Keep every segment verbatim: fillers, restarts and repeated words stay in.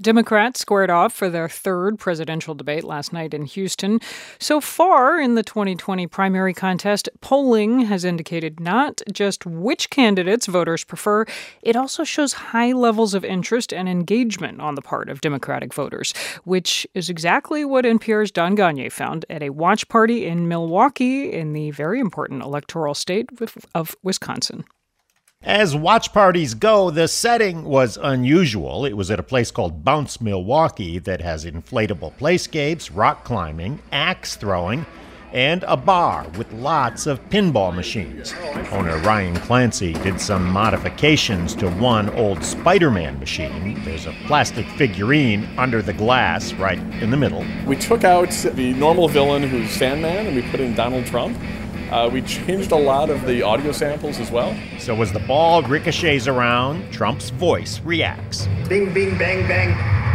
Democrats squared off for their third presidential debate last night in Houston. So far in the twenty twenty primary contest, polling has indicated not just which candidates voters prefer, it also shows high levels of interest and engagement on the part of Democratic voters, which is exactly what N P R's Don Gonyea found at a watch party in Milwaukee in the very important electoral state of Wisconsin. As watch parties go, the setting was unusual. It was at a place called Bounce Milwaukee that has inflatable playscapes, rock climbing, axe throwing, and a bar with lots of pinball machines. Owner Ryan Clancy did some modifications to one old Spider-Man machine. There's a plastic figurine under the glass right in the middle. We took out the normal villain who's Sandman and we put in Donald Trump. Uh, we changed a lot of the audio samples as well. So as the ball ricochets around, Trump's voice reacts. Bing, bing, bang, bang.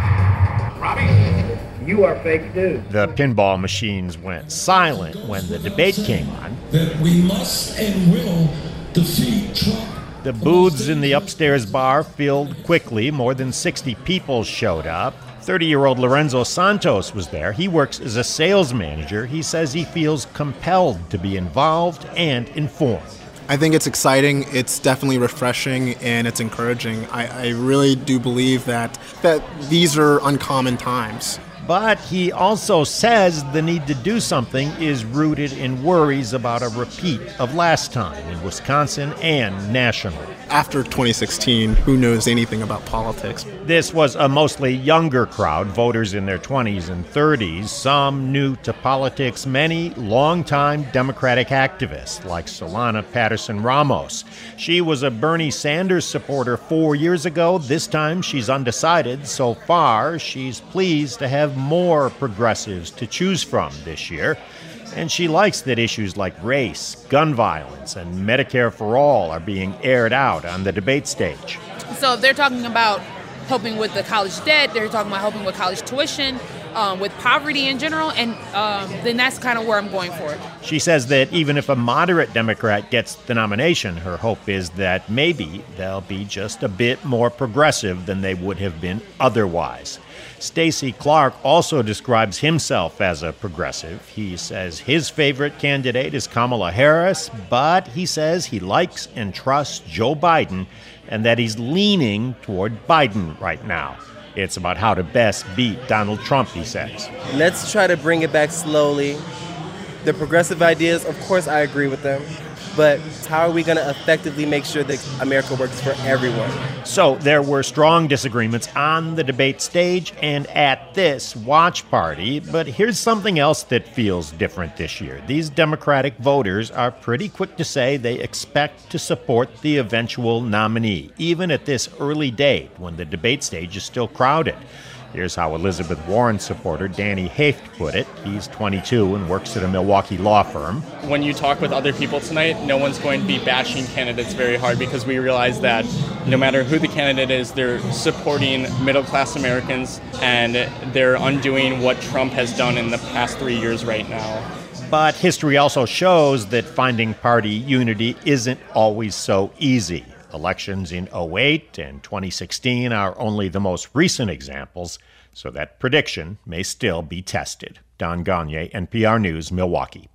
Robbie, you are fake news. The pinball machines went silent when the debate came on. That we must and will defeat Trump. The booths in the upstairs bar filled quickly. More than sixty people showed up. thirty-year-old Lorenzo Santos was there. He works as a sales manager. He says he feels compelled to be involved and informed. I think it's exciting, it's definitely refreshing, and it's encouraging. I, I really do believe that that these are uncommon times. But he also says the need to do something is rooted in worries about a repeat of last time in Wisconsin and nationally. After twenty sixteen, who knows anything about politics? This was a mostly younger crowd, voters in their twenties and thirties, some new to politics, many longtime Democratic activists like Solana Patterson Ramos. She was a Bernie Sanders supporter four years ago. This time she's undecided. So far, she's pleased to have more progressives to choose from this year. And she likes that issues like race, gun violence, and Medicare for all are being aired out on the debate stage. So they're talking about helping with the college debt, they're talking about helping with college tuition, um, with poverty in general, and um, then that's kind of where I'm going for it. She says that even if a moderate Democrat gets the nomination, her hope is that maybe they'll be just a bit more progressive than they would have been otherwise. Stacey Clark also describes himself as a progressive. He says his favorite candidate is Kamala Harris, but he says he likes and trusts Joe Biden and that he's leaning toward Biden right now. It's about how to best beat Donald Trump, he says. Let's try to bring it back slowly. The progressive ideas, of course, I agree with them. But how are we going to effectively make sure that America works for everyone? So there were strong disagreements on the debate stage and at this watch party. But here's something else that feels different this year. These Democratic voters are pretty quick to say they expect to support the eventual nominee, even at this early date when the debate stage is still crowded. Here's how Elizabeth Warren supporter Danny Haft put it. He's twenty-two and works at a Milwaukee law firm. When you talk with other people tonight, no one's going to be bashing candidates very hard because we realize that no matter who the candidate is, they're supporting middle-class Americans and they're undoing what Trump has done in the past three years right now. But history also shows that finding party unity isn't always so easy. Elections in oh eight and twenty sixteen are only the most recent examples, so that prediction may still be tested. Don Gonyea, N P R News, Milwaukee.